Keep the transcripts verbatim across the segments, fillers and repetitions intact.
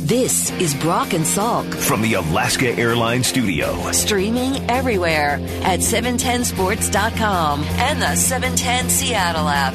This is Brock and Salk from the Alaska Airlines studio. Streaming everywhere at seven ten sports dot com and the seven ten Seattle app.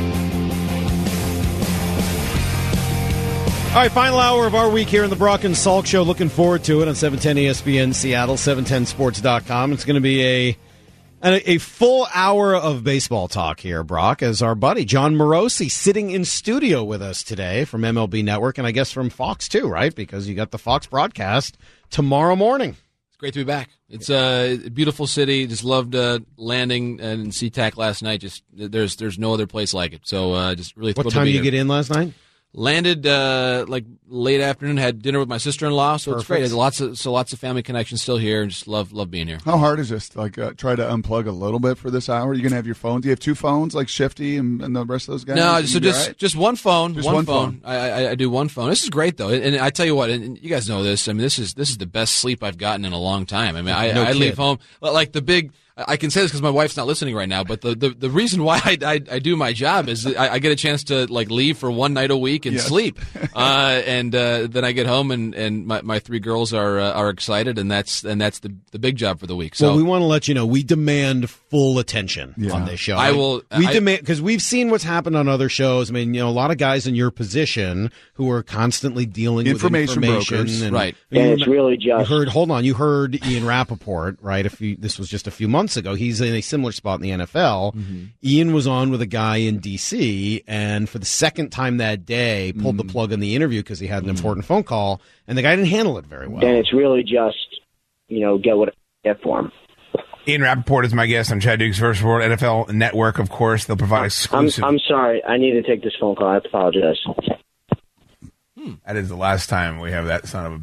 All right, final hour of our week here in the Brock and Salk Show. Looking forward to it on seven ten E S P N Seattle, seven ten sports dot com. It's going to be a a full hour of baseball talk here, Brock, as our buddy Jon Morosi sitting in studio with us today from M L B Network, and I guess from Fox too, right? Because you got the Fox broadcast tomorrow morning. It's great to be back. It's uh, a beautiful city. Just loved uh, landing in SeaTac last night. Just there's there's no other place like it. So uh, just really thrilled What time to be did you here. get in last night? Landed uh, like late afternoon. Had dinner with my sister-in-law. So Perfect. It's great. There's lots of so lots of family connections still here, and just love love being here. How hard is this? Like, uh, try to unplug a little bit for this hour. You gonna have your phone? Do you have two phones, like Shifty and, and the rest of those guys? No, You so be just all right? just one phone. Just one, one phone. phone. I, I I do one phone. This is great though, and, and I tell you what, and, and you guys know this. I mean, this is this is the best sleep I've gotten in a long time. I mean, I, No I kid. leave home like the big. I can say this because my wife's not listening right now, but the, the, the reason why I, I, I do my job is that I, I get a chance to like leave for one night a week and Yes. sleep, uh, and uh, then I get home and, and my, my three girls are uh, are excited, and that's and that's the the big job for the week. So Well, we want to let you know we demand full attention Yeah. on this show. I will- We I- demand because we've seen what's happened on other shows. I mean, you know, a lot of guys in your position who are constantly dealing Information with information, brokers. and, Right. You And it's remember- really You just heard. Hold on. You heard Ian Rappaport, right? If you, this was just a few months ago, he's in a similar spot in the N F L. Mm-hmm. Ian was on with a guy in D C, and for the second time that day, pulled Mm-hmm. the plug on the interview because he had an important phone call, and the guy didn't handle it very well. and it's really just, you know, get what I get for him. Ian Rappaport is my guest on Chad Duke's First World N F L Network. Of course, they'll provide I'm, exclusive. I'm sorry. I need to take this phone call. I apologize. That is the last time we have that son of a.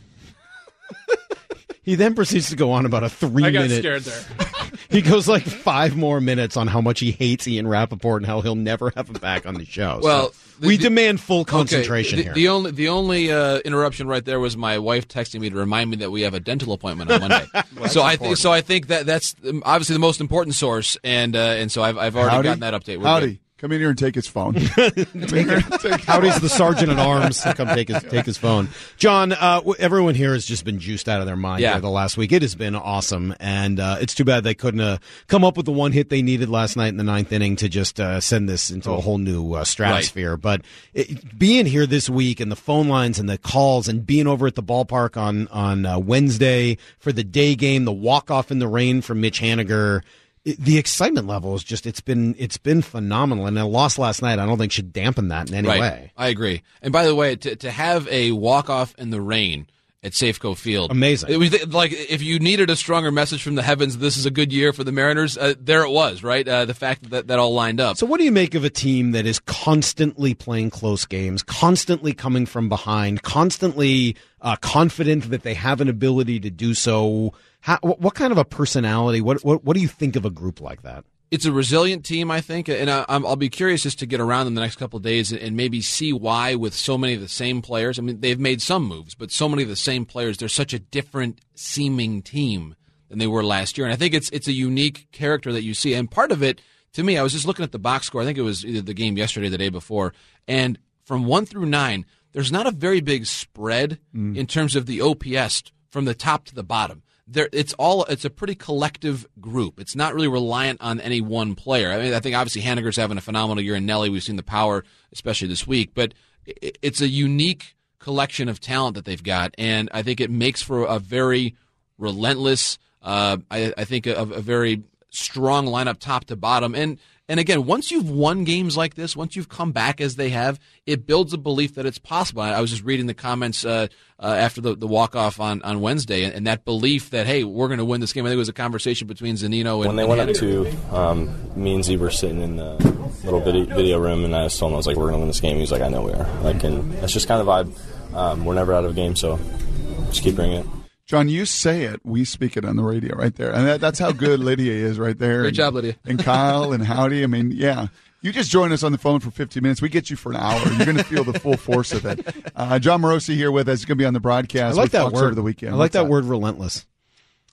He then proceeds to go on about a three I got minute. scared there. He goes like five more minutes on how much he hates Ian Rappaport and how he'll never have him back on the show. Well, So the- we the- demand full concentration okay. here. the, The only the only uh, interruption right there was my wife texting me to remind me that we have a dental appointment on Monday. so I think so I think that that's um, obviously the most important source, and uh, and so I've I've already Howdy. gotten that update. We're Howdy. good. Come in here and take his phone. Come in here and take- Howdy's the sergeant at arms to come take his take his phone. John, uh, w- everyone here has just been juiced out of their mind Yeah. here the last week. It has been awesome, and uh, it's too bad they couldn't uh, come up with the one hit they needed last night in the ninth inning to just uh, send this into a whole new uh, stratosphere. But it, being here this week and the phone lines and the calls and being over at the ballpark on on uh, Wednesday for the day game, the walk off in the rain from Mitch Haniger. It- The excitement level is just it's been it's been phenomenal, and a loss last night I don't think should dampen that in any Right. way. I agree. And by the way, to to have a walk off in the rain at Safeco Field, Amazing. It was like if you needed a stronger message from the heavens, this is a good year for the Mariners. Uh, there it was, right? Uh, the fact that that all lined up. So what do you make of a team that is constantly playing close games, constantly coming from behind, constantly uh, confident that they have an ability to do so? How, what, what kind of a personality? What, what what do you think of a group like that? It's a resilient team, I think, and I, I'm, I'll be curious just to get around them the next couple of days and, and maybe see why with so many of the same players. I mean, they've made some moves, but so many of the same players. They're such a different seeming team than they were last year, and I think it's it's a unique character that you see. And part of it, to me, I was just looking at the box score. I think it was either the game yesterday or the day before, and from one through nine, there's not a very big spread in terms of the O P S from the top to the bottom. There, it's all. It's a pretty collective group. It's not really reliant on any one player. I mean, I think obviously Haniger's having a phenomenal year, and Nelly, we've seen the power, especially this week. But it, it's a unique collection of talent that they've got, and I think it makes for a very relentless. Uh, I, I think a, a very strong lineup, top to bottom, and. And again, once you've won games like this, once you've come back as they have, it builds a belief that it's possible. I was just reading the comments uh, uh, after the, the walk-off on, on Wednesday, and, and that belief that, hey, we're going to win this game. I think it was a conversation between Zunino and When they and went up Haniger. to, um, me and Z were sitting in the little video, video room, and I just told him, I was like, we're going to win this game. He was like, I know we are. Like, and that's just kind of vibe. Um, we're never out of a game, so just keep bringing it. John, you say it, we speak it on the radio right there. And that, that's how good Lydia is right there. Great and, job, Lydia. And Kyle and Howdy. I mean, yeah. You just join us on the phone for fifteen minutes. We get you for an hour. You're going to feel the full force of it. Uh, John Morosi here with us. He's going to be on the broadcast. I like with that Fox word over the weekend. I like What's that word, relentless.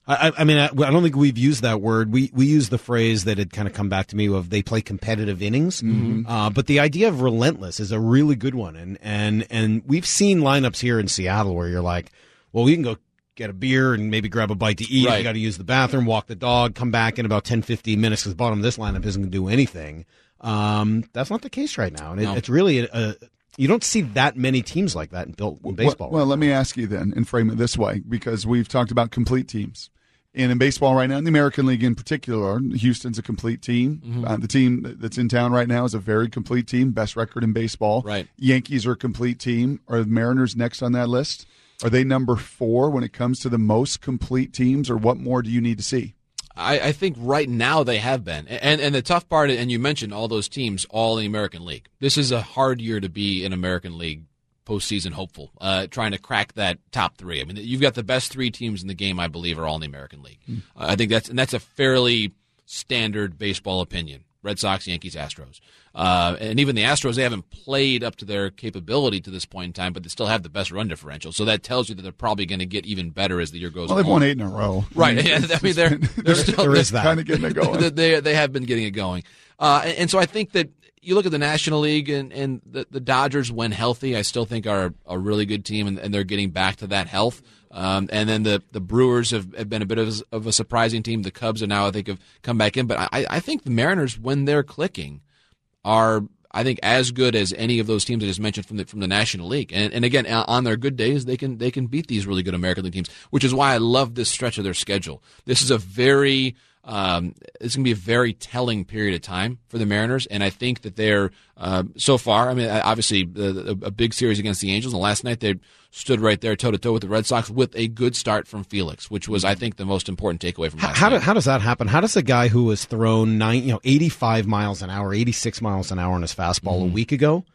I, I mean, I, I don't think we've used that word. We we use the phrase that had kind of come back to me of they play competitive innings. Mm-hmm. Uh, but the idea of relentless is a really good one. And, and, and we've seen lineups here in Seattle where you're like, well, we can go get a beer and maybe grab a bite to eat. Right. You got to use the bathroom, walk the dog, come back in about ten, fifteen minutes because the bottom of this lineup isn't going to do anything. Um, that's not the case right now. And it, no. it's really a, a you don't see that many teams like that in, built in baseball. Well, well, let me ask you then and frame it this way, because we've talked about complete teams. And in baseball right now, in the American League in particular, Houston's a complete team. Mm-hmm. Uh, the team that's in town right now is a very complete team, best record in baseball. Right. Yankees are a complete team. Are the Mariners next on that list? Are they number four when it comes to the most complete teams, or what more do you need to see? I, I think right now they have been. And and the tough part, and you mentioned all those teams, all in the American League. This is a hard year to be an American League postseason hopeful, uh, trying to crack that top three. I mean, you've got the best three teams in the game, I believe, are all in the American League. Mm. Uh, I think that's and that's a fairly standard baseball opinion. Red Sox, Yankees, Astros. Uh, and even the Astros, they haven't played up to their capability to this point in time, but they still have the best run differential. So that tells you that they're probably going to get even better as the year goes on. Well, they've won eight in a row. Right. I mean, yeah, I mean they're, they're still there is that. kind of getting it going. They, they have been getting it going. Uh, and, and so I think that you look at the National League and, and the, the Dodgers, when healthy, I still think are a really good team, and, and they're getting back to that health. Um, and then the, the Brewers have, have been a bit of, of a surprising team. The Cubs are now, I think, have come back in. But I, I think the Mariners, when they're clicking, are, I think, as good as any of those teams I just mentioned from the from the National League. And, and again, on their good days, they can they can beat these really good American League teams, which is why I love this stretch of their schedule. This is a very Um, it's going to be a very telling period of time for the Mariners, and I think that they're uh, so far. I mean, obviously, the, the, a big series against the Angels, and last night they stood right there toe to toe with the Red Sox with a good start from Felix, which was, I think, the most important takeaway from last how, night. Do, how does that happen? How does a guy who has thrown nine, you know, eighty-five miles an hour, eighty-six miles an hour on his fastball mm-hmm. a week ago,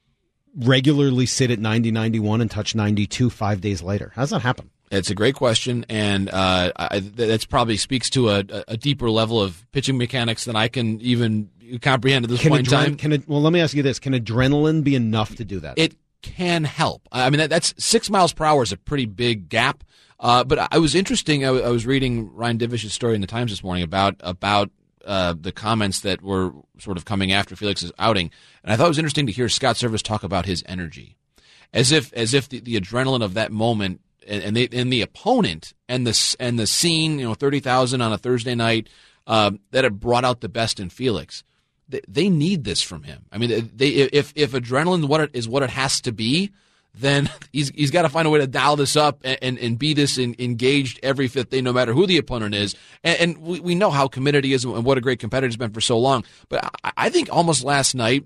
regularly sit at ninety, ninety-one and touch ninety-two five days later? How does that happen? It's a great question, and uh, I, that's probably speaks to a, a deeper level of pitching mechanics than I can even comprehend at this can point adren- in time. Can it, well, let me ask you this: can adrenaline be enough to do that? It can help. I mean, that, that's six miles per hour is a pretty big gap. Uh, but I was interesting. I, I was reading Ryan Divish's story in the Times this morning about about uh, the comments that were sort of coming after Felix's outing, and I thought it was interesting to hear Scott Servais talk about his energy, as if as if the, the adrenaline of that moment. And, they, and the opponent and the and the scene, you know, thirty thousand on a Thursday night, uh, that had brought out the best in Felix. They, they need this from him. I mean, they if if adrenaline what it, is what it has to be, then he's he's got to find a way to dial this up and and, and be this in, engaged every fifth day, no matter who the opponent is. And, and we, we know how committed he is and what a great competitor he's been for so long. But I, I think almost last night.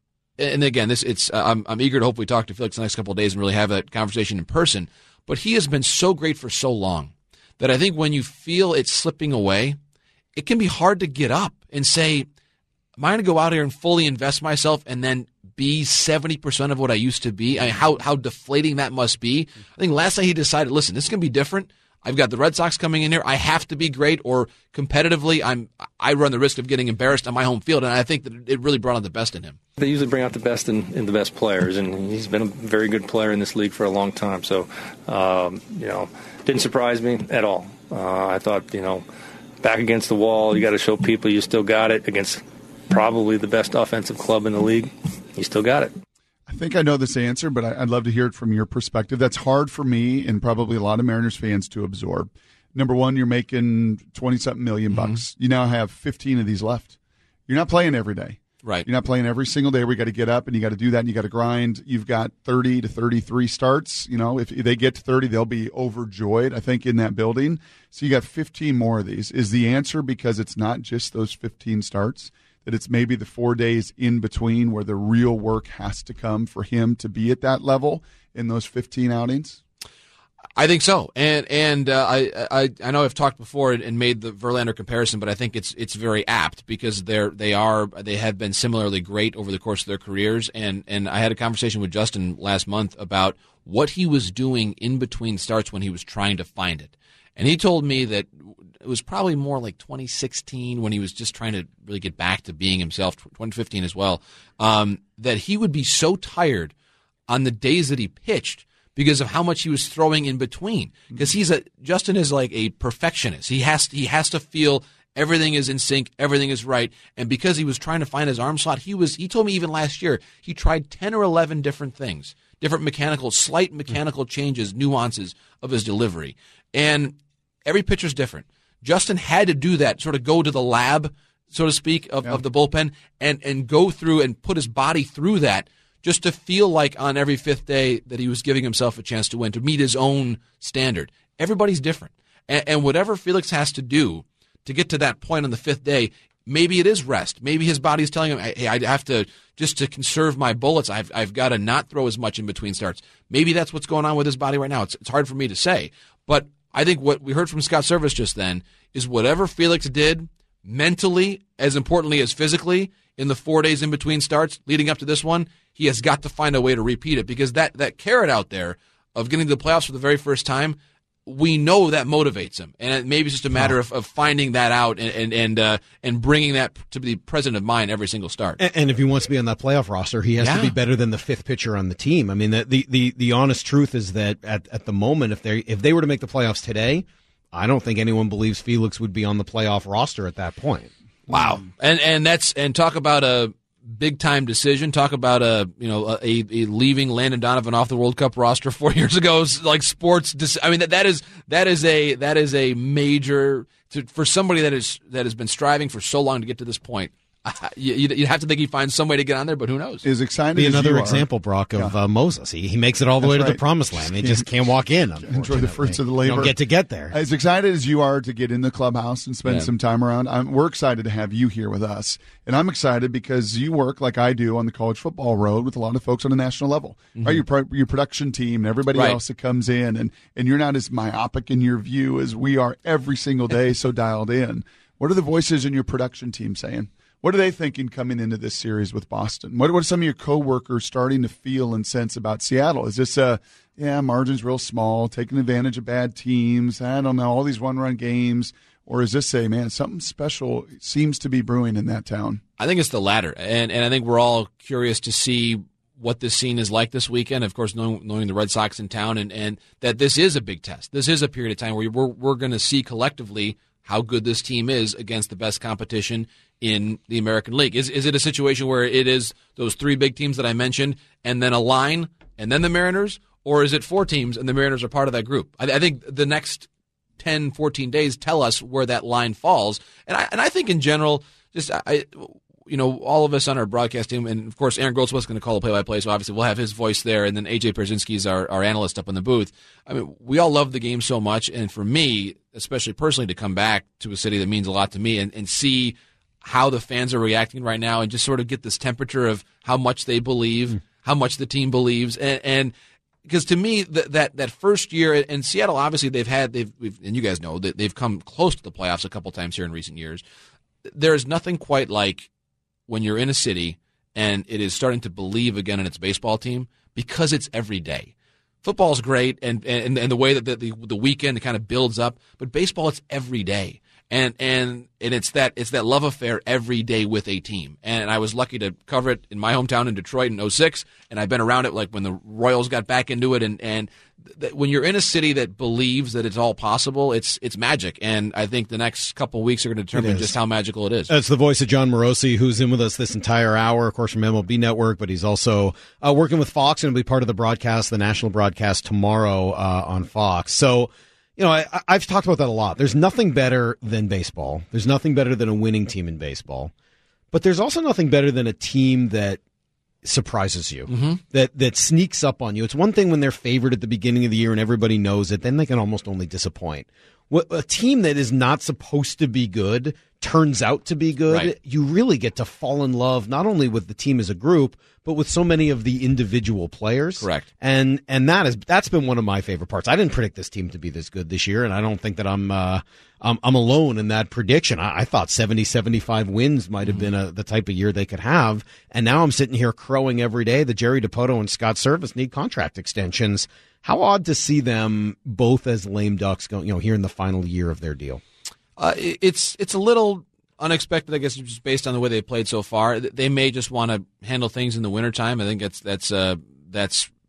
And again, this it's uh, I'm I'm eager to hopefully talk to Felix the next couple of days and really have that conversation in person. But he has been so great for so long that I think when you feel it slipping away, it can be hard to get up and say, am I going to go out here and fully invest myself and then be seventy percent of what I used to be? I mean, how, how deflating that must be. I think last night he decided, listen, this is going to be different. I've got the Red Sox coming in here. I have to be great, or competitively, I'm I run the risk of getting embarrassed on my home field, and I think that it really brought out the best in him. They usually bring out the best in, in the best players, and he's been a very good player in this league for a long time. So, um, you know, didn't surprise me at all. Uh, I thought, you know, back against the wall, you got to show people you still got it against probably the best offensive club in the league. You still got it. I think I know this answer, but I'd love to hear it from your perspective. That's hard for me and probably a lot of Mariners fans to absorb. Number one, you're making twenty-something million bucks. Mm-hmm. You now have fifteen of these left. You're not playing every day. Right. You're not playing every single day where you got to get up and you got to do that and you got to grind. You've got thirty to thirty-three starts. You know, if they get to thirty, they'll be overjoyed, I think, in that building. So you got fifteen more of these. Is the answer because it's not just those fifteen starts? That it's maybe the four days in between where the real work has to come for him to be at that level in those fifteen outings? I think so, and and uh, I, I I know I've talked before and made the Verlander comparison, but I think it's it's very apt because they're they are they have been similarly great over the course of their careers, and and I had a conversation with Justin last month about what he was doing in between starts when he was trying to find it, and he told me that it was probably more like twenty sixteen when he was just trying to really get back to being himself, twenty fifteen as well, um, that he would be so tired on the days that he pitched because of how much he was throwing in between. Because he's a Justin is like a perfectionist. He has he has to feel everything is in sync, everything is right. And because he was trying to find his arm slot, he was he told me even last year he tried ten or eleven different things, different mechanical, slight mechanical changes, nuances of his delivery. And every pitcher's different. Justin had to do that, sort of go to the lab, so to speak, of, yeah. of the bullpen and, and go through and put his body through that just to feel like on every fifth day that he was giving himself a chance to win, to meet his own standard. Everybody's different. And, and whatever Felix has to do to get to that point on the fifth day, maybe it is rest. Maybe his body's telling him, hey, I have to, just to conserve my bullets, I've, I've got to not throw as much in between starts. Maybe that's what's going on with his body right now. It's, it's hard for me to say. But I think what we heard from Scott Servais just then is whatever Felix did mentally, as importantly as physically, in the four days in between starts leading up to this one, he has got to find a way to repeat it, because that, that carrot out there of getting to the playoffs for the very first time, we know that motivates him. And maybe it's just a matter of, of finding that out and and and, uh, and bringing that to be present of mind every single start. And, and if he wants to be on that playoff roster, he has yeah. to be better than the fifth pitcher on the team. I mean, the, the, the, the honest truth is that at, at the moment, if they if they were to make the playoffs today, I don't think anyone believes Felix would be on the playoff roster at that point. Wow. And and that's and talk about a big time decision. Talk about a you know a, a leaving Landon Donovan off the World Cup roster four years ago. Like sports, I mean that that is that is a that is a major to, for somebody that is that has been striving for so long to get to this point. You, you'd have to think he'd find some way to get on there, but who knows? As excited be as another you example, are. Brock, of yeah. uh, Moses. He, he makes it all the That's way to right. the promised land. He just can't walk in. Enjoy the fruits of the labor. You don't get to get there. As excited as you are to get in the clubhouse and spend yeah. some time around, I'm, we're excited to have you here with us. And I'm excited because you work like I do on the college football road with a lot of folks on a national level. Mm-hmm. Right? Your, pro, your production team and everybody right. else that comes in. And, and you're not as myopic in your view as we are every single day, so dialed in. What are the voices in your production team saying? What are they thinking coming into this series with Boston? What, what are some of your coworkers starting to feel and sense about Seattle? Is this a, yeah, margin's real small, taking advantage of bad teams, I don't know, all these one-run games, or is this a, man, something special seems to be brewing in that town? I think it's the latter, and and I think we're all curious to see what this scene is like this weekend. Of course, knowing, knowing the Red Sox in town, and, and that this is a big test. This is a period of time where we're we're going to see collectively how good this team is against the best competition in the American League. Is is it a situation where it is those three big teams that I mentioned and then a line and then the Mariners, or is it four teams and the Mariners are part of that group? I, I think the next ten, fourteen days tell us where that line falls. And I and I think in general, just I, you know, all of us on our broadcast team, and of course Aaron Goldsmith's going to call the play-by-play, so obviously we'll have his voice there, and then A J Pierzynski's our, our analyst up in the booth. I mean, we all love the game so much, and for me, especially personally, to come back to a city that means a lot to me and, and see how the fans are reacting right now and just sort of get this temperature of how much they believe, mm. how much the team believes, and, and because to me, that, that that first year in Seattle, obviously they've had, they've and you guys know that they've come close to the playoffs a couple times here in recent years. There's nothing quite like when you're in a city and it is starting to believe again in its baseball team, because it's every day. Football's great, and and, and the way that the, the the weekend kind of builds up, but baseball, it's every day. And and and it's that it's that love affair every day with a team. And I was lucky to cover it in my hometown in Detroit in oh six, and I've been around it like when the Royals got back into it. And and th- when you're in a city that believes that it's all possible, it's it's magic. And I think the next couple of weeks are going to determine just how magical it is. That's the voice of John Morosi, who's in with us this entire hour, of course, from M L B Network, but he's also uh, working with Fox and will be part of the broadcast, the national broadcast tomorrow uh, on Fox. So, you know, I, I've talked about that a lot. There's nothing better than baseball. There's nothing better than a winning team in baseball. But there's also nothing better than a team that surprises you, mm-hmm. that that sneaks up on you. It's one thing when they're favored at the beginning of the year and everybody knows it. Then they can almost only disappoint. What, a team that is not supposed to be good turns out to be good. Right. You really get to fall in love not only with the team as a group, but with so many of the individual players. Correct. And and that is that's been one of my favorite parts. I didn't predict this team to be this good this year, and I don't think that I'm uh, I'm, I'm alone in that prediction. I, I thought seventy, seventy-five wins might have mm-hmm. been a, the type of year they could have, and now I'm sitting here crowing every day that Jerry Dipoto and Scott Servais need contract extensions. How odd to see them both as lame ducks going, you know, here in the final year of their deal. Uh, it's it's a little unexpected, I guess, just based on the way they played so far. They may just want to handle things in the wintertime. I think that's that's uh, that's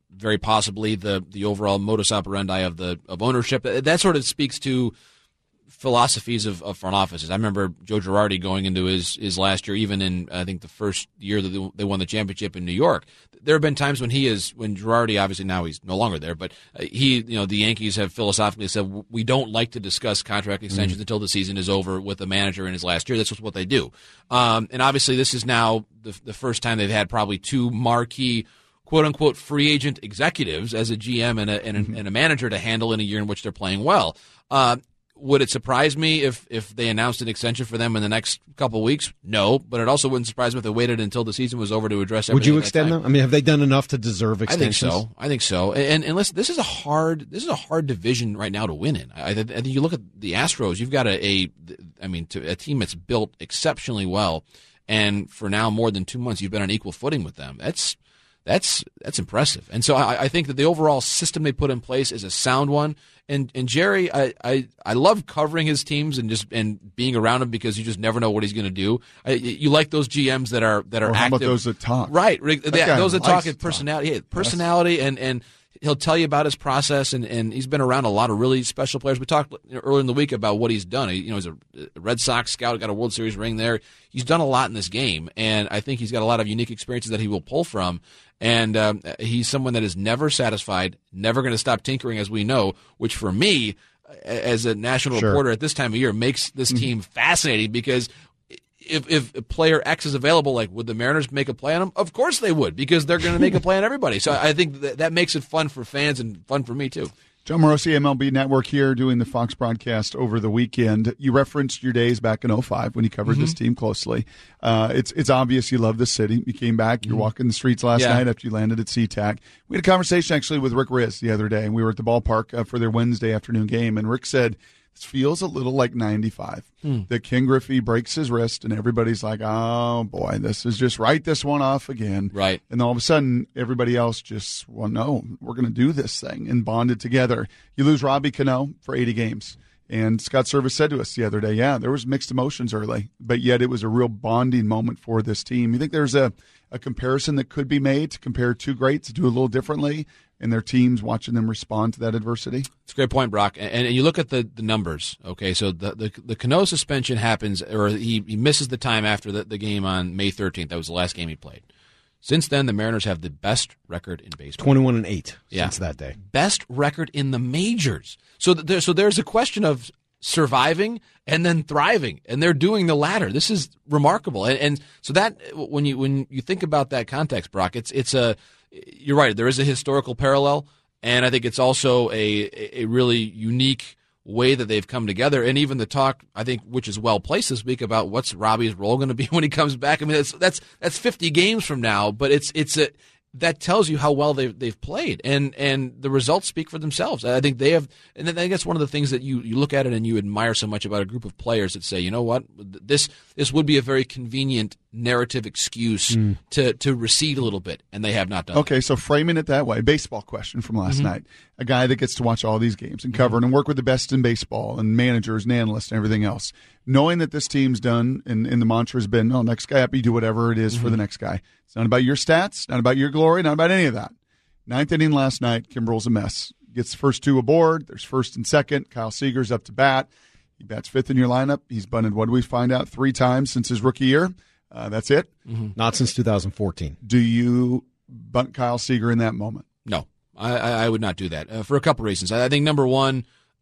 very possibly the the overall modus operandi of the of ownership. That sort of speaks to philosophies of, of front offices. I remember Joe Girardi going into his, his last year, even in I think the first year that they won the championship in New York. There have been times when he is when Girardi, obviously now he's no longer there, but he, you know, the Yankees have philosophically said we don't like to discuss contract extensions mm-hmm. until the season is over with the manager in his last year. That's just what they do. Um, and obviously, this is now the the first time they've had probably two marquee, quote unquote, free agent executives as a G M and a and a, mm-hmm. and a manager to handle in a year in which they're playing well. Uh, Would it surprise me if, if they announced an extension for them in the next couple of weeks? No, but it also wouldn't surprise me if they waited until the season was over to address everything. Would you extend them? I mean, have they done enough to deserve extensions? I think so. I think so. And, and listen, this is a hard this is a hard division right now to win in. I, I think you look at the Astros. You've got a, a I mean, to, a team that's built exceptionally well, and for now more than two months, you've been on equal footing with them. That's That's that's impressive. And so I, I think that the overall system they put in place is a sound one. And and Jerry, I, I, I love covering his teams and just and being around him because you just never know what he's going to do. I, you like those G Ms that are that are or how active. About those that talk, right? That that those that talk at talk. personality, yeah, personality, yes. and and. He'll tell you about his process, and, and he's been around a lot of really special players. We talked earlier in the week about what he's done. He, you know, he's a Red Sox scout, got a World Series ring there. He's done a lot in this game, and I think he's got a lot of unique experiences that he will pull from. And um, he's someone that is never satisfied, never going to stop tinkering, as we know, which for me, as a national sure. reporter at this time of year, makes this team fascinating because If, if player X is available, like, would the Mariners make a play on him? Of course they would, because they're going to make a play on everybody. So I think that, that makes it fun for fans and fun for me, too. John Morosi, M L B Network here, doing the Fox broadcast over the weekend. You referenced your days back in oh five when you covered mm-hmm. this team closely. Uh, it's it's obvious you love the city. You came back. You're mm-hmm. walking the streets last yeah. night after you landed at SeaTac. We had a conversation, actually, with Rick Riz the other day, and we were at the ballpark uh, for their Wednesday afternoon game, and Rick said, feels a little like ninety-five. Hmm. That Ken Griffey breaks his wrist, and everybody's like, oh, boy, this is just write this one off again. Right. And all of a sudden, everybody else just, well, no, we're going to do this thing and bond it together. You lose Robbie Cano for eighty games. And Scott Servais said to us the other day, yeah, there was mixed emotions early, but yet it was a real bonding moment for this team. You think there's a, a comparison that could be made to compare two greats, do a little differently, and their teams watching them respond to that adversity? It's a great point, Brock. And, and you look at the, the numbers, okay? So the, the the Cano suspension happens, or he, he misses the time after the, the game on May thirteenth. That was the last game he played. Since then, the Mariners have the best record in baseball. twenty-one and eight yeah. since that day. Best record in the majors. So there, so there's a question of surviving and then thriving, and they're doing the latter. This is remarkable. And, and so that when you when you think about that context, Brock, it's it's a you're right. There is a historical parallel, and I think it's also a a really unique way that they've come together. And even the talk, I think, which is well placed this week about what's Robbie's role going to be when he comes back. I mean, that's that's that's fifty games from now, but it's it's a that tells you how well they've they've played, and and the results speak for themselves. I think they have, and I think that's one of the things that you, you look at it and you admire so much about a group of players that say, you know what, this this would be a very convenient narrative excuse mm. to to recede a little bit, and they have not done. Okay, that. So framing it that way, baseball question from last mm-hmm. night: a guy that gets to watch all these games and cover mm-hmm. and work with the best in baseball and managers and analysts and everything else, knowing that this team's done, and, and the mantra has been, "Oh, next guy up, you do whatever it is mm-hmm. for the next guy." It's not about your stats, not about your glory, not about any of that. Ninth inning last night, Kimbrel's a mess. Gets the first two aboard. There's first and second. Kyle Seager's up to bat. He bats fifth in your lineup. He's bunted, what do we find out, three times since his rookie year. Uh, that's it. Mm-hmm. Not since two thousand fourteen. Do you bunt Kyle Seager in that moment? No, I, I would not do that uh, for a couple reasons. I think, number one,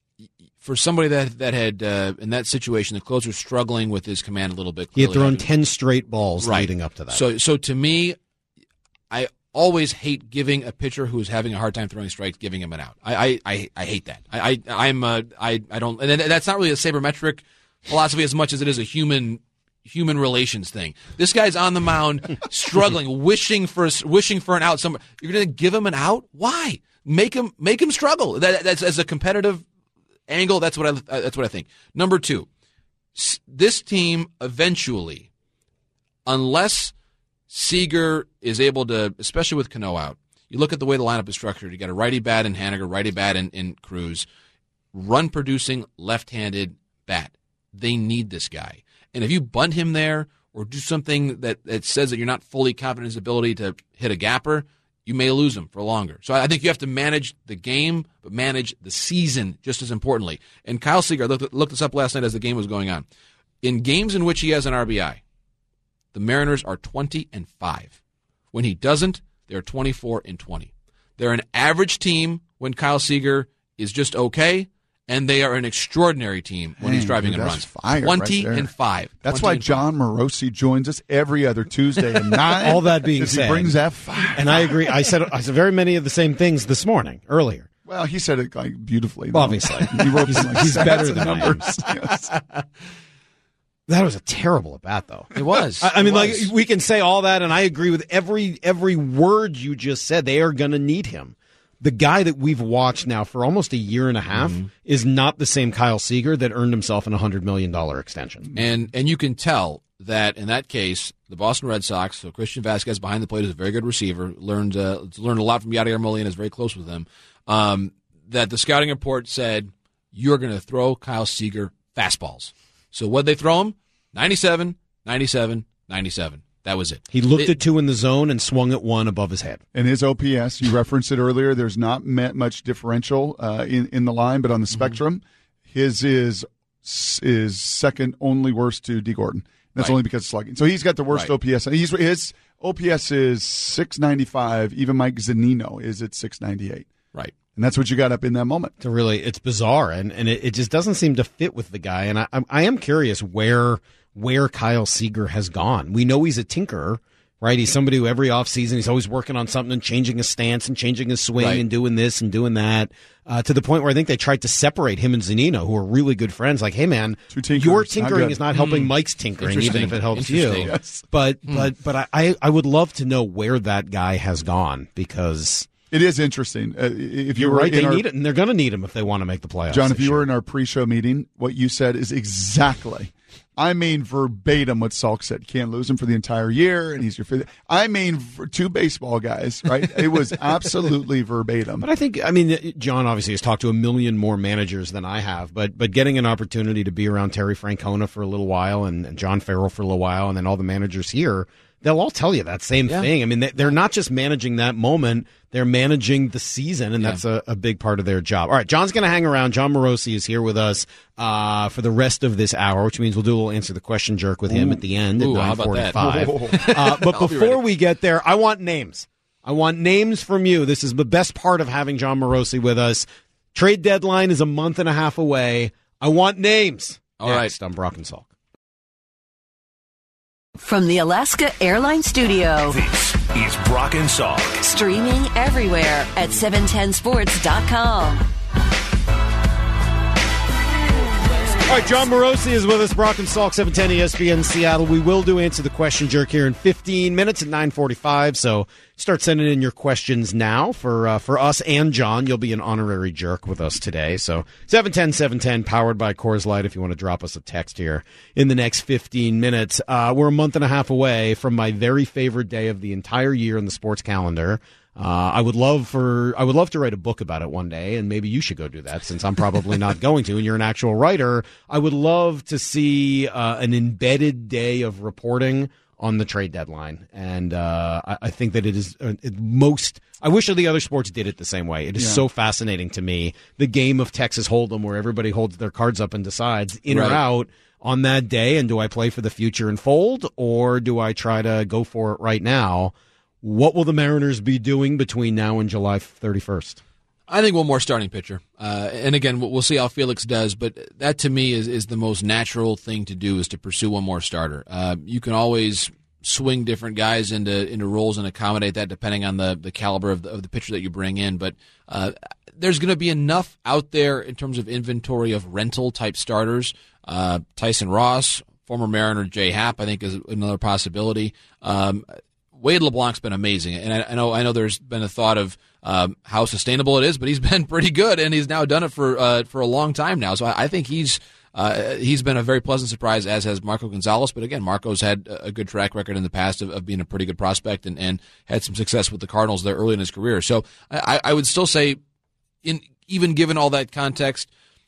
for somebody that that had uh, in that situation, the closer struggling with his command a little bit. He had thrown ten straight balls right. leading up to that. So, so to me, I always hate giving a pitcher who's having a hard time throwing strikes, giving him an out. I I, I, I hate that. I, I I'm uh, I I don't, and that's not really a sabermetric philosophy as much as it is a human human relations thing. This guy's on the mound, struggling, wishing for wishing for an out. Somewhere, you're going to give him an out? Why? Make him make him struggle. That, that's as a competitive angle. That's what I. That's what I think. Number two, this team eventually, unless Seager is able to, especially with Cano out, you look at the way the lineup is structured. You got a righty bat in Haniger, righty bat in, in Cruz, run producing left-handed bat. They need this guy, and if you bunt him there or do something that, that says that you're not fully confident in his ability to hit a gapper, you may lose him for longer. So I think you have to manage the game, but manage the season just as importantly. And Kyle Seager, I looked, looked this up last night as the game was going on. In games in which he has an R B I, the Mariners are twenty and five. When he doesn't, they're twenty-four and twenty. They're an average team when Kyle Seager is just okay, and they are an extraordinary team when Dang, he's driving dude, and that's runs. fire twenty right and five. That's why John Morosi joins us every other Tuesday at nine. All that being said, he brings that fire. And I agree. I said I said very many of the same things this morning earlier. Well, he said it like beautifully. Well, obviously, he wrote he's, like he's better than numbers. I am. Yes. That was a terrible at bat, though. It was. I, I mean, It like was. we can say all that, and I agree with every every word you just said. They are going to need him. The guy that we've watched now for almost a year and a half mm-hmm. is not the same Kyle Seager that earned himself an one hundred million dollars extension. And and you can tell that in that case, the Boston Red Sox, so Christian Vasquez behind the plate is a very good receiver, learned uh, learned a lot from Yadier Molina, is very close with him, um, that the scouting report said, you're going to throw Kyle Seager fastballs. So what'd they throw him? ninety-seven, ninety-seven, ninety-seven. That was it. He looked it, at two in the zone and swung at one above his head. And his O P S, you referenced it earlier, there's not much differential uh, in, in the line, but on the spectrum, mm-hmm. his is is second only worst to D. Gordon. That's right. Only because of slugging. So he's got the worst right. O P S. He's, his O P S is six ninety-five. Even Mike Zunino is at six ninety-eight. Right. And that's what you got up in that moment. It's really, it's bizarre, and, and it, it just doesn't seem to fit with the guy. And I, I am curious where where Kyle Seager has gone. We know he's a tinkerer, right? He's somebody who every offseason he's always working on something and changing his stance and changing his swing right. and doing this and doing that, uh, to the point where I think they tried to separate him and Zunino, who are really good friends. Like, hey, man, your tinkering not is not helping mm. Mike's tinkering, even if it helps you. Yes. But, mm. but, but I, I would love to know where that guy has gone, because it is interesting. Uh, if you You're were right, they our, need it, and they're going to need him if they want to make the playoffs. John, if you year. were in our pre-show meeting, what you said is exactly, I mean verbatim what Salk said. Can't lose him for the entire year, and he's your fifth. I mean, for two baseball guys, right? It was absolutely verbatim. But I think, I mean, John obviously has talked to a million more managers than I have, but but getting an opportunity to be around Terry Francona for a little while and, and John Farrell for a little while, and then all the managers here, they'll all tell you that same yeah. thing. I mean, they're not just managing that moment, they're managing the season, and that's yeah. a, a big part of their job. All right, John's going to hang around. John Morosi is here with us uh, for the rest of this hour, which means we'll do a little Answer the Question jerk with him Ooh. at the end at Ooh, nine forty-five. Uh, but be before we get there, I want names. I want names from you. This is the best part of having John Morosi with us. Trade deadline is a month and a half away. I want names. All Next, right. I'm Brock and Salk. From the Alaska Airlines Studio. This is Brock and Salk. Streaming everywhere at seven ten sports dot com. All right, John Morosi is with us. Brock and Salk, seven ten E S P N Seattle. We will do Answer the Question jerk here in fifteen minutes at nine forty-five, so start sending in your questions now for uh, for us and John. You'll be an honorary jerk with us today. So seven ten, seven ten, powered by Coors Light, if you want to drop us a text here in the next fifteen minutes. Uh, we're a month and a half away from my very favorite day of the entire year in the sports calendar. Uh, I would love for I would love to write a book about it one day, and maybe you should go do that since I'm probably not going to, and you're an actual writer. I would love to see uh, an embedded day of reporting on the trade deadline, and uh, I, I think that it is uh, it most. I wish the other sports did it the same way. It is yeah. so fascinating to me, the game of Texas Hold'em, where everybody holds their cards up and decides in right. or out on that day, and do I play for the future and fold, or do I try to go for it right now? What will the Mariners be doing between now and July thirty-first? I think one more starting pitcher. Uh, and again, we'll see how Felix does, but that to me is, is the most natural thing to do, is to pursue one more starter. Uh, you can always swing different guys into into roles and accommodate that depending on the, the caliber of the, of the pitcher that you bring in. But uh, there's going to be enough out there in terms of inventory of rental-type starters. Uh, Tyson Ross, former Mariner Jay Happ, I think is another possibility. Um Wade LeBlanc's been amazing, and I, I know I know there's been a thought of um, how sustainable it is, but he's been pretty good, and he's now done it for uh, for a long time now. So I, I think he's uh, he's been a very pleasant surprise, as has Marco Gonzalez. But again, Marco's had a good track record in the past of, of being a pretty good prospect, and, and had some success with the Cardinals there early in his career. So I, I would still say, in even given all that context,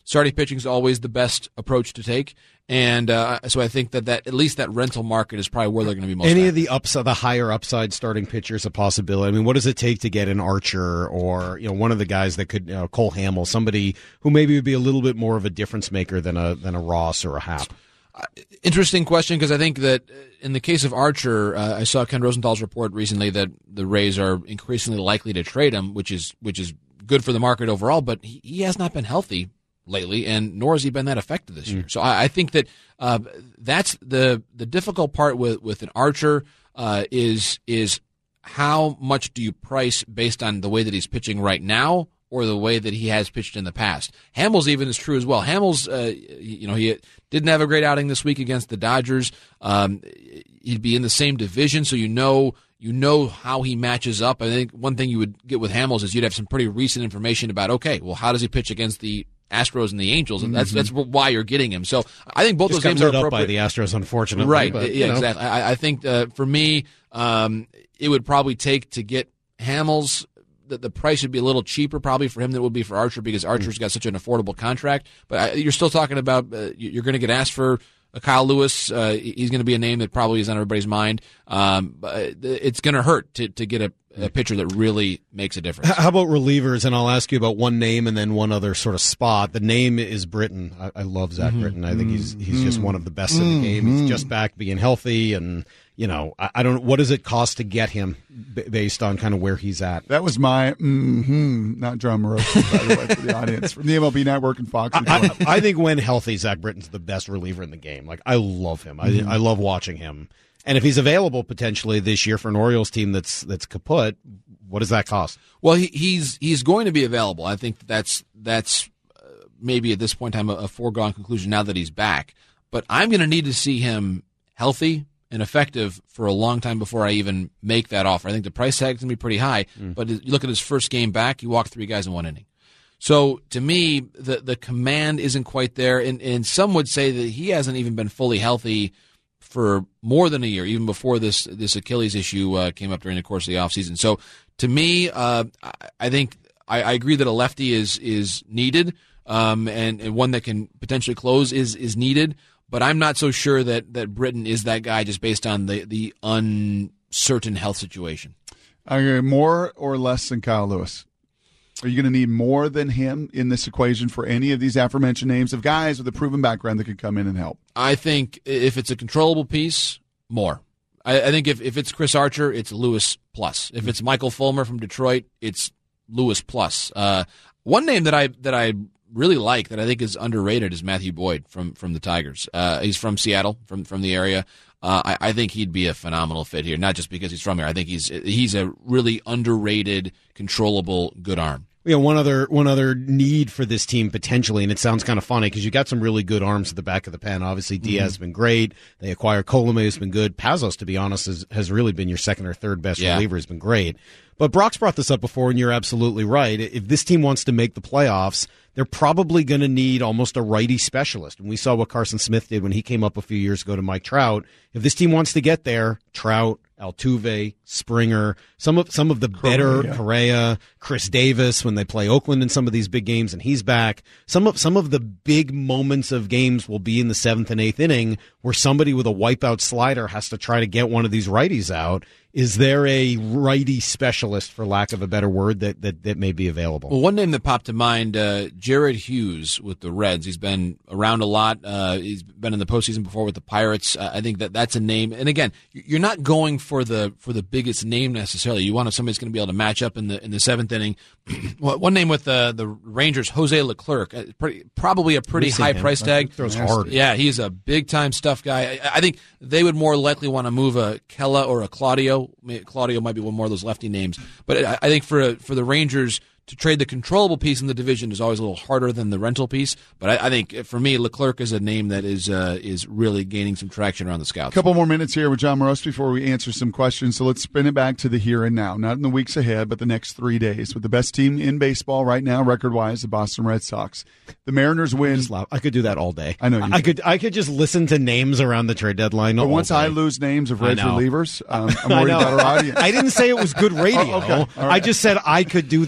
starting pitching is always the best approach to take. And uh, so I think that, that at least that rental market is probably where they're going to be most Any active. of the upside, the higher upside starting pitchers a possibility? I mean, what does it take to get an Archer or, you know, one of the guys that could, you know, Cole Hamels, somebody who maybe would be a little bit more of a difference maker than a than a Ross or a Happ? Uh, interesting question, because I think that in the case of Archer, uh, I saw Ken Rosenthal's report recently that the Rays are increasingly likely to trade him, which is which is good for the market overall, but he, he has not been healthy lately, and nor has he been that effective this year. Mm. So I, I think that uh, that's the the difficult part with, with an Archer uh, is is how much do you price based on the way that he's pitching right now or the way that he has pitched in the past. Hamels even is true as well. Hamels, uh, you know, he didn't have a great outing this week against the Dodgers. Um, he'd be in the same division, so you know you know how he matches up. I think one thing you would get with Hamels is you'd have some pretty recent information about, okay, well, how does he pitch against the Astros and the Angels, and that's that's why you're getting him. So I think both Just those games got are lit up appropriate. by the Astros, unfortunately. Right? But, yeah, you know. exactly. I, I think uh, for me, um, it would probably take to get Hamels. The, the price would be a little cheaper probably for him than it would be for Archer, because Archer's mm. got such an affordable contract. But I, you're still talking about uh, you're going to get asked for uh, Kyle Lewis. Uh, he's going to be a name that probably is on everybody's mind. Um, but it's going to hurt to to get a. a pitcher that really makes a difference. How about relievers? And I'll ask you about one name and then one other sort of spot. The name is Britton. I, I love Zach mm-hmm. Britton. I think he's he's mm-hmm. just one of the best mm-hmm. in the game. He's just back being healthy, and you know, I, I don't. What does it cost to get him b- based on kind of where he's at? That was my mm-hmm, not John Morosi, by the way, for the audience from the M L B Network and Fox. I, I, I think when healthy, Zach Britton's the best reliever in the game. Like I love him. Mm-hmm. I, I love watching him. And if he's available potentially this year for an Orioles team that's that's kaput, what does that cost? Well, he, he's he's going to be available. I think that's that's uh, maybe at this point in time a, a foregone conclusion now that he's back. But I'm going to need to see him healthy and effective for a long time before I even make that offer. I think the price tag is going to be pretty high. Mm. But you look at his first game back, he walked three guys in one inning. So to me, the the command isn't quite there, and and some would say that he hasn't even been fully healthy for more than a year, even before this this Achilles issue uh, came up during the course of the offseason. So to me, uh, I think I, I agree that a lefty is is needed, um, and, and one that can potentially close is is needed. But I'm not so sure that, that Britton is that guy just based on the, the uncertain health situation. Are more or less than Kyle Lewis? Are you going to need more than him in this equation for any of these aforementioned names of guys with a proven background that could come in and help? I think if it's a controllable piece, more. I, I think if, if it's Chris Archer, it's Lewis plus. If it's Michael Fulmer from Detroit, it's Lewis plus. Uh, one name that I that I really like that I think is underrated is Matthew Boyd from from the Tigers. Uh, he's from Seattle, from from the area. Uh, I, I think he'd be a phenomenal fit here, not just because he's from here. I think he's he's a really underrated, controllable, good arm. Yeah, one other one other need for this team potentially, and it sounds kind of funny because you got some really good arms at the back of the pen. Obviously, Diaz mm-hmm. has been great. They acquired Colomé, who's been good. Pazos, to be honest, has, has really been your second or third best yeah. reliever. Has been great. But Brock's brought this up before, and you're absolutely right. If this team wants to make the playoffs, they're probably going to need almost a righty specialist. And we saw what Carson Smith did when he came up a few years ago to Mike Trout. If this team wants to get there, Trout, Altuve, Springer, some of some of the better Correa. Correa, Chris Davis when they play Oakland in some of these big games and he's back. Some of some of the big moments of games will be in the seventh and eighth inning where somebody with a wipeout slider has to try to get one of these righties out. Is there a righty specialist, for lack of a better word, that, that, that may be available? Well, one name that popped to mind, uh, Jared Hughes with the Reds. He's been around a lot. Uh, he's been in the postseason before with the Pirates. Uh, I think that that's a name. And again, you're not going for the for the biggest name necessarily. You want somebody that's going to be able to match up in the in the seventh inning. One name with the the Rangers, Jose Leclerc, uh, pretty, probably a pretty high him. price tag. Throws hard. Yeah, he's a big time stuff guy. I, I think they would more likely want to move a Kela or a Claudio. Claudio might be one more of those lefty names, but I, I think for for the Rangers to trade the controllable piece in the division is always a little harder than the rental piece. But I, I think for me, Leclerc is a name that is uh, is really gaining some traction around the scouts. A couple more minutes here with John Morosi before we answer some questions. So let's spin it back to the here and now, not in the weeks ahead, but the next three days. With the best team in baseball right now, record-wise, the Boston Red Sox. The Mariners win. I could do that all day. I know you I could. I could just listen to names around the trade deadline. But once day. I lose names of Reds relievers, um, I'm worried about our audience. I didn't say it was good radio. Oh, okay. Right. I just said I could do that all yeah,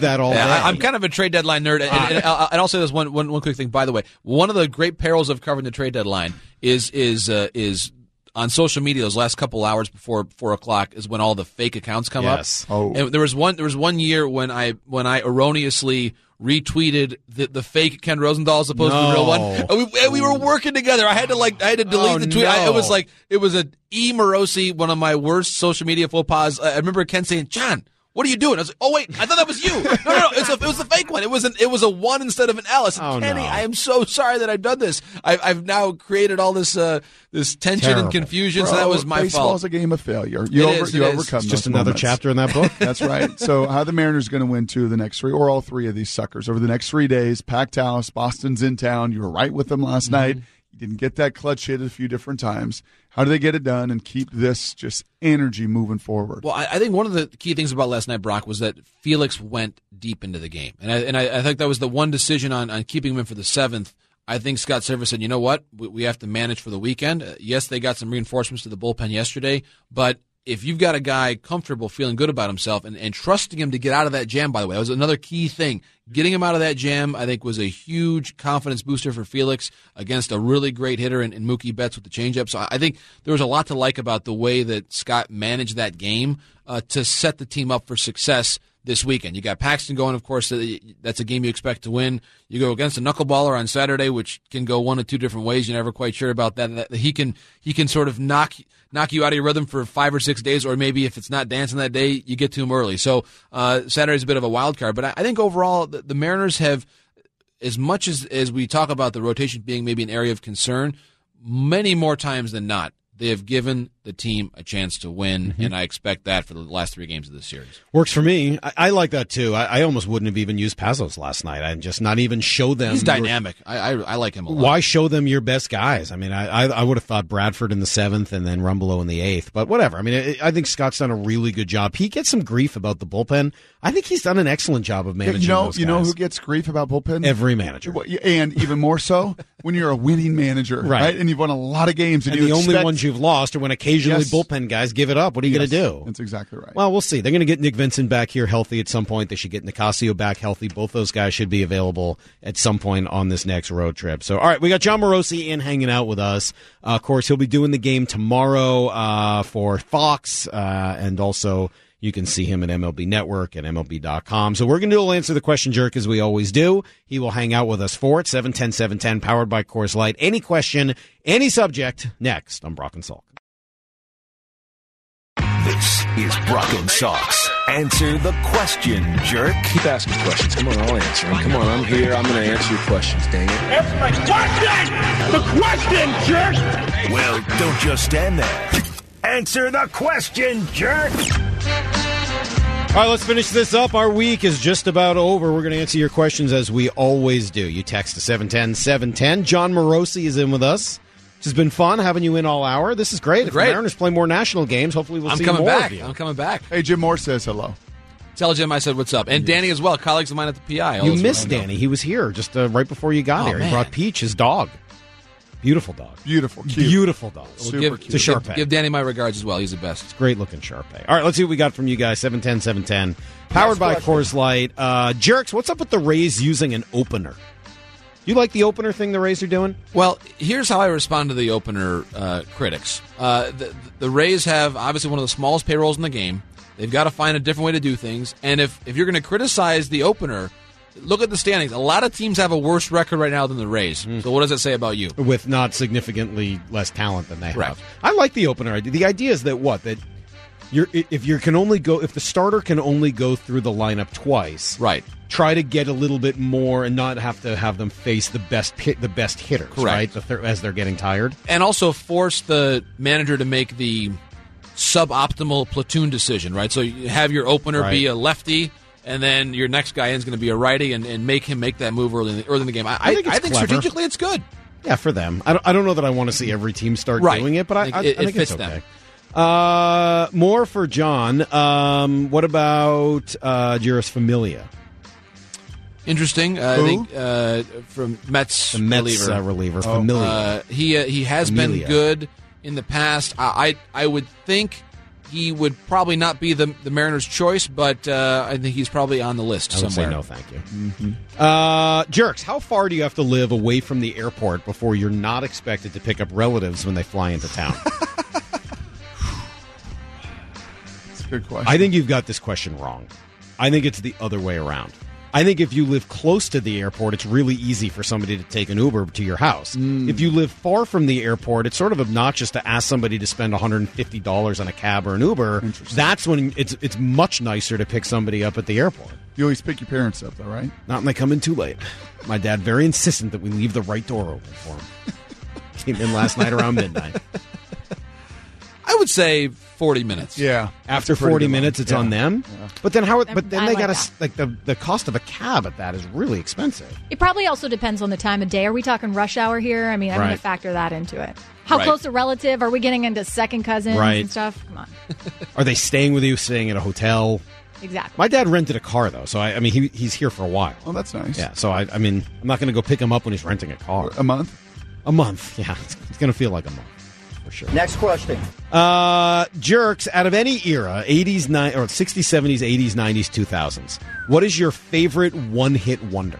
I, I'm kind of a trade deadline nerd, and, and, and, I'll, and I'll say this one, one, one quick thing. By the way, one of the great perils of covering the trade deadline is is uh, is on social media. Those last couple hours before four o'clock is when all the fake accounts come yes. up. Oh, and there was one. There was one year when I when I erroneously retweeted the, the fake Ken Rosenthal as opposed no. to the real one. And we, and we were working together. I had to like I had to delete oh, the tweet. No. I, it was like it was a E Morosi, one of my worst social media faux pas. I remember Ken saying, "John, what are you doing?" I was like, "Oh wait, I thought that was you." No, no, no, it's a, it was the fake one. It was an, it was a one instead of an L. I said, oh, Kenny, no. I am so sorry that I've done this. I, I've now created all this uh, this tension Terrible. and confusion. Bro, so that was my baseball fault. is a game of failure. You, It over, is, you it is. overcome It's those just another moments. chapter in that book. That's right. So how the Mariners going to win two of the next three, or all three of these suckers over the next three days? Packed house. Boston's in town. You were right with them last Mm-hmm. night. You didn't get that clutch hit a few different times. How do they get it done and keep this just energy moving forward? Well, I, I think one of the key things about last night, Brock, was that Felix went deep into the game, and I, and I, I think that was the one decision on, on keeping him in for the seventh. I think Scott Servais said, you know what, we, we have to manage for the weekend. Uh, yes, they got some reinforcements to the bullpen yesterday, but if you've got a guy comfortable, feeling good about himself, and, and trusting him to get out of that jam, by the way, that was another key thing. Getting him out of that jam, I think, was a huge confidence booster for Felix against a really great hitter in, in Mookie Betts with the changeup. So I think there was a lot to like about the way that Scott managed that game uh, to set the team up for success this weekend. You got Paxton going, of course. That's a game you expect to win. You go against a knuckleballer on Saturday, which can go one of two different ways. You're never quite sure about that. that he can he can sort of knock knock you out of your rhythm for five or six days, or maybe if it's not dancing that day, you get to him early. So uh, Saturday's a bit of a wild card. But I, I think overall, the, the Mariners have, as much as, as we talk about the rotation being maybe an area of concern, many more times than not, they have given the team a chance to win, mm-hmm. and I expect that for the last three games of the series. Works for me. I, I like that, too. I, I almost wouldn't have even used Pazos last night. I'd just not even show them. He's dynamic. I, I I like him a lot. Why show them your best guys? I mean, I, I, I would have thought Bradford in the seventh and then Rumbelow in the eighth, but whatever. I mean, it, I think Scott's done a really good job. He gets some grief about the bullpen. I think he's done an excellent job of managing you know, those You guys. know who gets grief about bullpen? Every manager. And even more so when you're a winning manager, right? right? And you've won a lot of games. And, and you the expect... only ones you've lost are when occasionally yes. bullpen guys give it up. What are you yes, going to do? That's exactly right. Well, we'll see. They're going to get Nick Vincent back here healthy at some point. They should get Nicasio back healthy. Both those guys should be available at some point on this next road trip. So, all right, we got John Morosi in hanging out with us. Uh, of course, he'll be doing the game tomorrow uh, for Fox, uh, and also you can see him at M L B Network and M L B dot com. So we're going to do, we'll answer the question jerk as we always do. He will hang out with us for it. seven ten, seven ten, powered by Coors Light. Any question, any subject, next on Brock and Salk. This is Brock and Salk's Answer the Question Jerk. Keep asking questions. Come on, I'll answer them. Come on, I'm here. I'm going to answer your questions, dang it. Answer my question! The question, jerk! Well, don't just stand there. Answer the question, jerk! All right, let's finish this up. Our week is just about over. We're going to answer your questions as we always do. You text to seven ten, seven ten. John Morosi is in with us. This has been fun having you in all hour. This is great. If great. the Mariners play more national games, hopefully we'll I'm see coming more back. of you. I'm coming back. Hey, Jim Moore says hello. Tell Jim I said what's up. And Danny as well, colleagues of mine at the P I. You missed Danny. He was here just uh, right before you got Oh, here. He man. brought Peach, his dog. Beautiful dog. Beautiful, cute. Beautiful dog. We'll Super give, cute. It's a give, Sharpei. give Danny my regards as well. He's the best. Great looking Sharpei. All right, let's see what we got from you guys. seven ten, seven ten. Powered by Coors Light. Uh, Jerks, what's up with the Rays using an opener? You like the opener thing the Rays are doing? Well, here's how I respond to the opener uh, critics. Uh, the, the Rays have obviously one of the smallest payrolls in the game. They've got to find a different way to do things. And if, if you're going to criticize the opener, look at the standings. A lot of teams have a worse record right now than the Rays. Mm. So what does that say about you? With not significantly less talent than they Correct. have. I like the opener idea. The idea is that what? That you're if you can only go if the starter can only go through the lineup twice. Right. Try to get a little bit more and not have to have them face the best hit, the best hitters, Correct. right? The thir- as they're getting tired. And also force the manager to make the suboptimal platoon decision, right? So you have your opener Right. be a lefty, and then your next guy in is going to be a righty, and, and make him make that move early in the, early in the game. I, I think it's I think clever. strategically it's good. Yeah, for them. I don't, I don't know that I want to see every team start Right. doing it, but I, Like, I, it- I think it fits it's okay. them. Uh, more for John. Um, what about uh, Juris Familia? Interesting. Uh, I Who? think uh, from Mets The Mets reliever. uh, reliever, Familia. Uh, he uh, he has Amelia. been good in the past. I, I I would think he would probably not be the the Mariners' choice, but uh, I think he's probably on the list I would somewhere. say no, thank you. Mm-hmm. Uh, Jerks, how far do you have to live away from the airport before you're not expected to pick up relatives when they fly into town? That's a good question. I think you've got this question wrong. I think it's the other way around. I think if you live close to the airport, it's really easy for somebody to take an Uber to your house. Mm. If you live far from the airport, it's sort of obnoxious to ask somebody to spend one hundred fifty dollars on a cab or an Uber. That's when it's it's much nicer to pick somebody up at the airport. You always pick your parents up, though, right? Not when they come in too late. My dad very insistent that we leave the right door open for him. Came in last night around midnight. I would say forty minutes. Yeah. After forty minutes, it's yeah. on them. Yeah. But then how? But then I they like got that. to like the the cost of a cab at that is really expensive. It probably also depends on the time of day. Are we talking rush hour here? I mean, I'm going Right. to factor that into it. How Right. close a relative? Are we getting into second cousins Right. and stuff? Come on. Are they staying with you? Staying at a hotel? Exactly. My dad rented a car though, so I, I mean he he's here for a while. Oh, that's nice. Yeah. So I I mean I'm not going to go pick him up when he's renting a car. A month. A month. Yeah. It's, it's going to feel like a month. For sure. Next question. Uh, Jerks, out of any era, eighties, ni- or sixties, seventies, eighties, nineties, two thousands, what is your favorite one-hit wonder?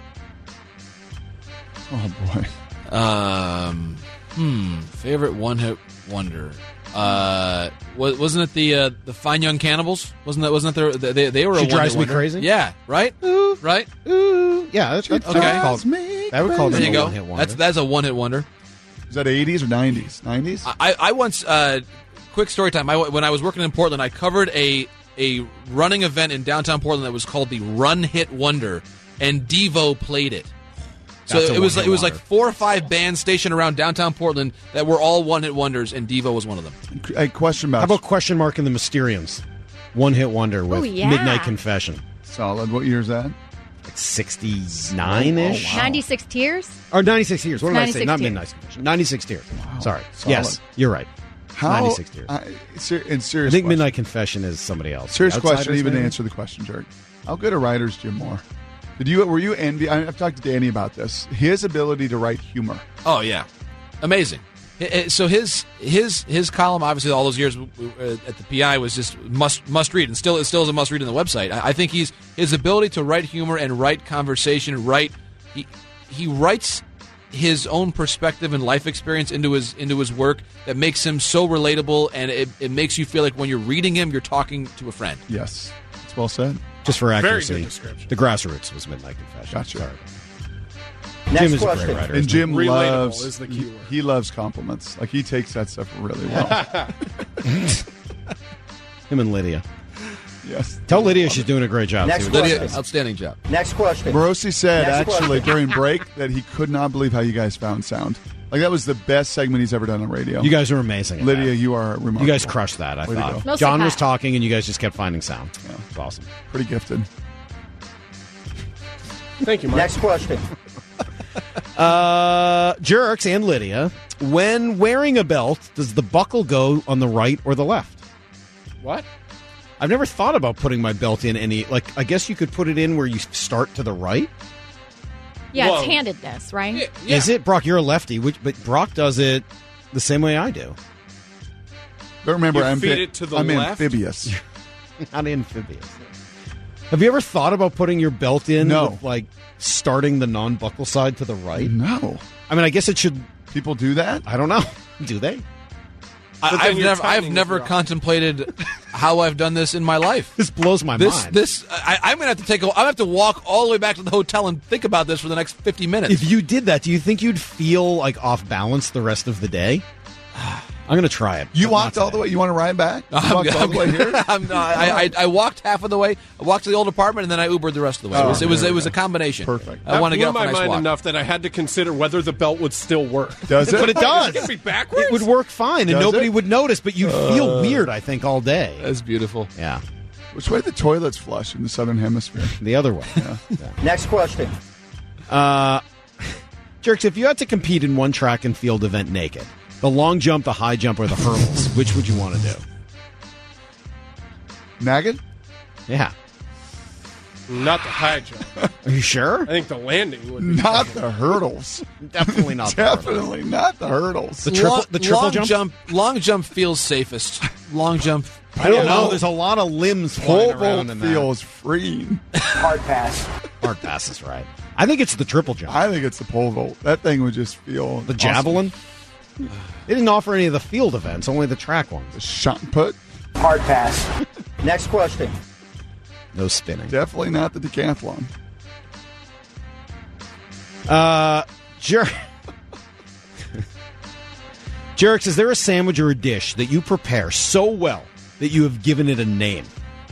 Oh, boy. Um, hmm. Favorite one-hit wonder. Uh, wa- wasn't it the uh, the Fine Young Cannibals? Wasn't that? Wasn't that their, they? They were. She a Drives one-hit Me wonder. Crazy? Yeah. Right. Ooh, right. Ooh. Yeah. That's, that's, Okay. that would call, that would call There them you a go. one-hit wonder. That's that's a one-hit wonder. Is that eighties or nineties? nineties? I, I once, uh, quick story time. I, when I was working in Portland, I covered a a running event in downtown Portland that was called the Run Hit Wonder, and Devo played it. So That's a it was one-hit it was like wonder. four or five bands stationed around downtown Portland that were all one hit wonders, and Devo was one of them. A question about. How about question mark in the Mysteriums? One-hit wonder with Ooh, yeah. Midnight Confession. Solid. What year is that? Like sixty-nine-ish? Oh, wow. ninety-six Tears? Or ninety-six Tears. What did I say? ninety-six Not Tears. Midnight Confession. ninety-six Tears. Sorry. Solid. Yes, you're right. How? ninety-six Tears. I, ser- in I serious think question. Midnight Confession is somebody else. Serious The question. Outsiders, Even maybe? answer the question, Jerk. How good are writers, Jim Moore? Did you? Were you envy? I- I've talked to Danny about this. His ability to write humor. Oh yeah, amazing. It- it- So his his his column, obviously, all those years uh, at the P I was just must must read, and still it still is a must read on the website. I, I think he's his ability to write humor and write conversation, write he he writes his own perspective and life experience into his into his work that makes him so relatable, and it, it makes you feel like when you're reading him, you're talking to a friend. Yes, it's well said. Just for Very accuracy, good description. the Grassroots was Midnight Confession. Gotcha. Sorry. Next Jim is a question. great writer. And isn't Jim Relatable loves is the key he, word. he loves compliments. Like he takes that stuff really well. he? Him and Lydia. Yes. Tell Lydia she's doing a great job. Next See what- Lydia, question. outstanding job. Next question. Morosi said Next actually question. during break that he could not believe how you guys found sound. Like that was the best segment he's ever done on radio. You guys are amazing. at Lydia, that. you are remarkable. You guys crushed that. I Way to thought. go. Mostly John Pat. was talking, and you guys just kept finding sound. Yeah. It's awesome. Pretty gifted. Thank you, Mike. Next question. Uh, Jerks and Lydia, when wearing a belt, does the buckle go on the right or the left? What? I've never thought about putting my belt in any. Like, I guess you could put it in where you start to the right. Yeah, Whoa. it's handedness, right? Yeah, yeah. Is it, Brock? You're a lefty, which, but Brock does it the same way I do. But remember, You I'm feed fi- it to the I'm left? amphibious. Not amphibious. Have you ever thought about putting your belt in? No. With, like starting the non-buckle side to the right. No. I mean, I guess it should. People do that? I don't know. Do they? But then I, I've you're never I've tightening never your arm. contemplated how I've done this in my life. This blows my This mind. this I, I'm gonna have to take a, I'm gonna have to walk all the way back to the hotel and think about this for the next fifty minutes. If you did that, do you think you'd feel like off balance the rest of the day? I'm going to try it. You but walked not all the today. way. You want to ride back? You I'm, walked all the way I'm- here? I'm not- I, I, I walked half of the way. I walked to the old apartment, and then I Ubered the rest of the way. Oh, it was it was, there it we was go. a combination. Perfect. I want to blew get off my a nice mind walk. enough that I had to consider whether the belt would still work. Does it? But it does. It's gonna be backwards. It would work fine, and Does nobody it? would notice, but you'd feel weird, I think, all day. That's beautiful. Yeah. Which way the toilets flush in the southern hemisphere? The other way. Next question. Uh, Jerks, if you had to compete in one track and field event naked, the long jump, the high jump, or the hurdles, which would you want to do? Nagging? Yeah. Not the high jump. Are you sure? I think the landing would be Not the hurdles. Definitely not the hurdles. Definitely not the hurdles. The triple, long, the triple long jump? Long jump feels safest. Long jump I don't know. There's a lot of limbs flying Pole around vault in that. feels freeing. Hard pass. Hard pass is right. I think it's the triple jump. I think it's the pole vault. That thing would just feel The awesome. javelin. They didn't offer any of the field events, only the track ones. The shot and put. Hard pass. Next question. No spinning. Definitely not the decathlon. Uh, Jer- Jerix, is there a sandwich or a dish that you prepare so well that you have given it a name?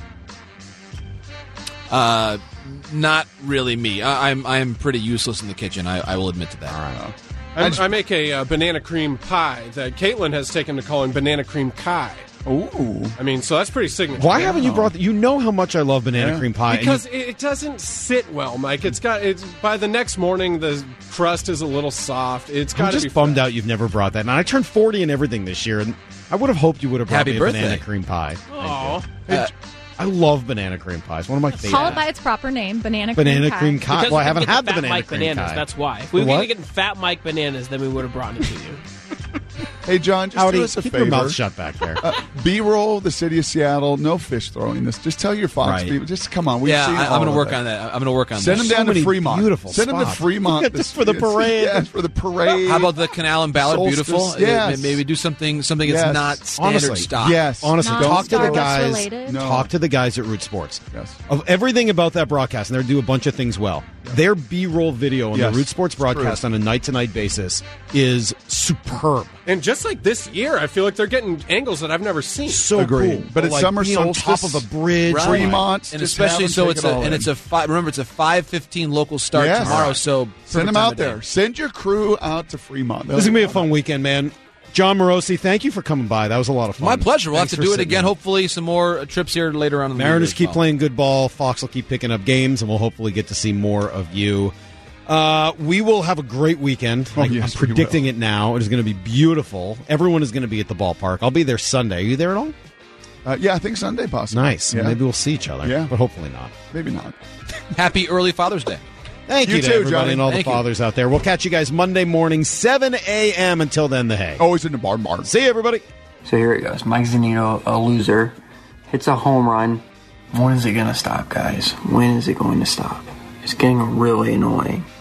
Uh, not really me. I, I'm I'm pretty useless in the kitchen. I, I will admit to that. All right. I, I make a uh, banana cream pie that Caitlin has taken to calling banana cream kai. Ooh. I mean, so that's pretty signature. Why haven't you brought? The, you know how much I love banana Yeah. cream pie. and Because you- it doesn't sit well, Mike. It's got it's by the next morning the crust is a little soft. It's got I'm to just be bummed fresh. out you've never brought that. And I turned forty and everything this year, and I would have hoped you would have brought Happy me a birthday. banana cream pie. Aw. Uh, I love banana cream pie. It's one of my favorites. Call it by its proper name, banana, Banana cream cream pie. pie. Because Well, I we haven't get had the Fat banana Mike cream bananas. pie. That's why. If we The were what? getting Fat Mike bananas, then we would have brought it to you. Hey, John, just Howdy, do us a keep favor. your mouth shut back there. Uh, B-roll, the city of Seattle, no fish throwing this. Just tell your Fox Right. people. Just come on. We've Yeah, seen I, all I'm going of to work it. on that. I'm going to work on Send that. them down So many to Fremont. beautiful Send them to spots. Fremont. Yeah, just for the parade. Yes, for the parade. How about the Canal and Ballard? Solstice, Beautiful. yes. Uh, Maybe do something something Yes. that's not standard Honestly, stock. Yes. Honestly, Not talk to the Starbucks guys. related. No. Talk to the guys at Root Sports. Yes. Of everything about that broadcast, and they do a bunch of things well. Their B-roll video on Yes. the Root Sports broadcast on a night-to-night basis is superb. And just like this year, I feel like they're getting angles that I've never seen. So Agreed. cool. But it's like summer being on top solstice, of a bridge. Right. Fremont, and just especially have them so take it's it a all and in. it's a five. Remember, it's a five fifteen local start Yes. tomorrow. So Send perfect them time out of day. there. Send your crew out to Fremont. This is going to be a fun weekend, man. John Morosi, thank you for coming by. That was a lot of fun. My pleasure. We'll Thanks have to for do it sitting again. in. Hopefully, some more uh, trips here later on in the Mariners year as keep well. playing good ball. Fox will keep picking up games, and we'll hopefully get to see more of you. Uh, we will have a great weekend. Oh, I, yes, I'm we predicting will. it now. It is going to be beautiful. Everyone is going to be at the ballpark. I'll be there Sunday. Are you there at all? Uh, yeah, I think Sunday possibly. Nice. Yeah. Maybe we'll see each other. Yeah. But hopefully not. Maybe not. Happy early Father's Day. Thank you, You to too, everybody Johnny. and all Thank the you. fathers out there. We'll catch you guys Monday morning, seven a.m. Until then, the hay. Always in the bar, bar. See you, everybody. So here it goes. Mike Zunino, a loser, hits a home run. When is it going to stop, guys? When is it going to stop? It's getting really annoying.